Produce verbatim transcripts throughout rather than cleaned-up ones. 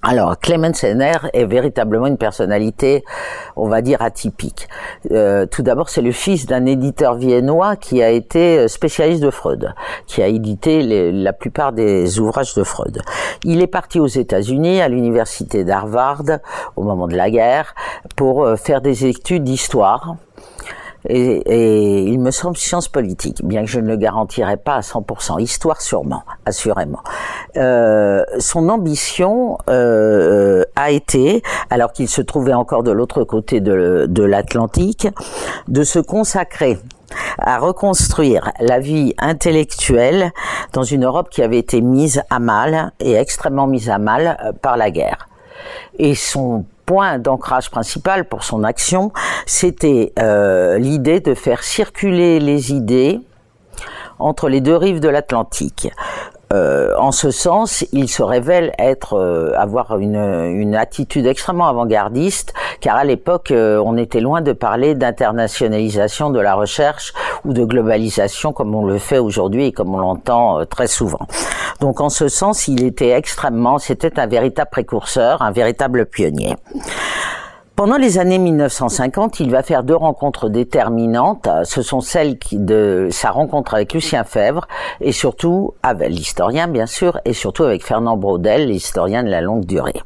Alors, Clemens Henner est véritablement une personnalité, on va dire, atypique. Euh, tout d'abord, c'est le fils d'un éditeur viennois qui a été spécialiste de Freud, qui a édité les, la plupart des ouvrages de Freud. Il est parti aux États-Unis, à l'université d'Harvard, au moment de la guerre, pour faire des études d'histoire. Et, et il me semble sciences politiques, bien que je ne le garantirais pas à cent pour cent. Histoire sûrement, assurément. Euh, son ambition euh, a été, alors qu'il se trouvait encore de l'autre côté de, de l'Atlantique, de se consacrer à reconstruire la vie intellectuelle dans une Europe qui avait été mise à mal, et extrêmement mise à mal par la guerre. Et son point d'ancrage principal pour son action, c'était euh, l'idée de faire circuler les idées entre les deux rives de l'Atlantique. Euh, en ce sens, il se révèle être euh, avoir une, une attitude extrêmement avant-gardiste, car à l'époque, euh, on était loin de parler d'internationalisation de la recherche ou de globalisation comme on le fait aujourd'hui et comme on l'entend euh, très souvent. Donc, en ce sens, il était extrêmement, c'était un véritable précurseur, un véritable pionnier. Pendant les années mille neuf cent cinquante, il va faire deux rencontres déterminantes. Ce sont celles qui, de sa rencontre avec Lucien Febvre et surtout avec l'historien, bien sûr, et surtout avec Fernand Braudel, l'historien de la longue durée.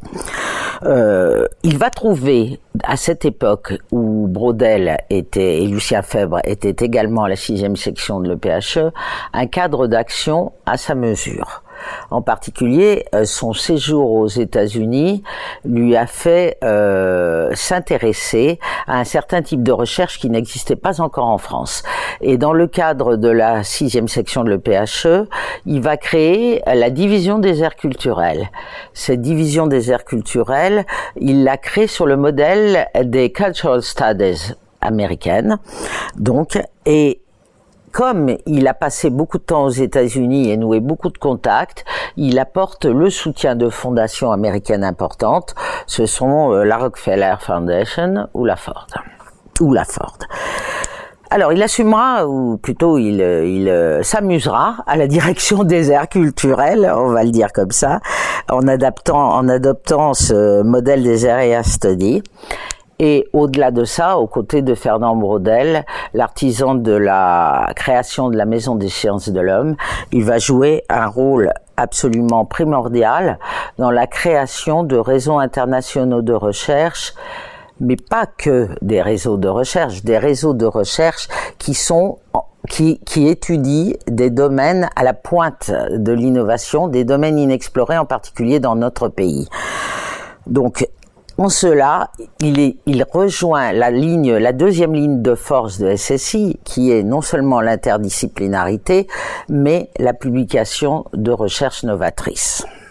Euh, il va trouver, à cette époque où Braudel était et Lucien Febvre étaient également à la sixième section de l'E P H E, un cadre d'action à sa mesure. En particulier, son séjour aux États-Unis lui a fait euh, s'intéresser à un certain type de recherche qui n'existait pas encore en France. Et dans le cadre de la sixième section de l'E P H E, il va créer la division des aires culturelles. Cette division des aires culturelles, il l'a créée sur le modèle des Cultural Studies américaines. Donc, et comme il a passé beaucoup de temps aux États-Unis et noué beaucoup de contacts, il apporte le soutien de fondations américaines importantes. Ce sont la Rockefeller Foundation ou la Ford. Ou la Ford. Alors, il assumera, ou plutôt il, il s'amusera à la direction des aires culturelles, on va le dire comme ça, en adaptant, en adoptant ce modèle des Area Studies. Et au-delà de ça, aux côtés de Fernand Braudel, l'artisan de la création de la Maison des sciences de l'homme, il va jouer un rôle absolument primordial dans la création de réseaux internationaux de recherche, mais pas que des réseaux de recherche, des réseaux de recherche qui sont qui, qui étudient des domaines à la pointe de l'innovation, des domaines inexplorés, en particulier dans notre pays. Donc, en cela, il, est, il rejoint la ligne, la deuxième ligne de force de S S I, qui est non seulement l'interdisciplinarité, mais la publication de recherches novatrices.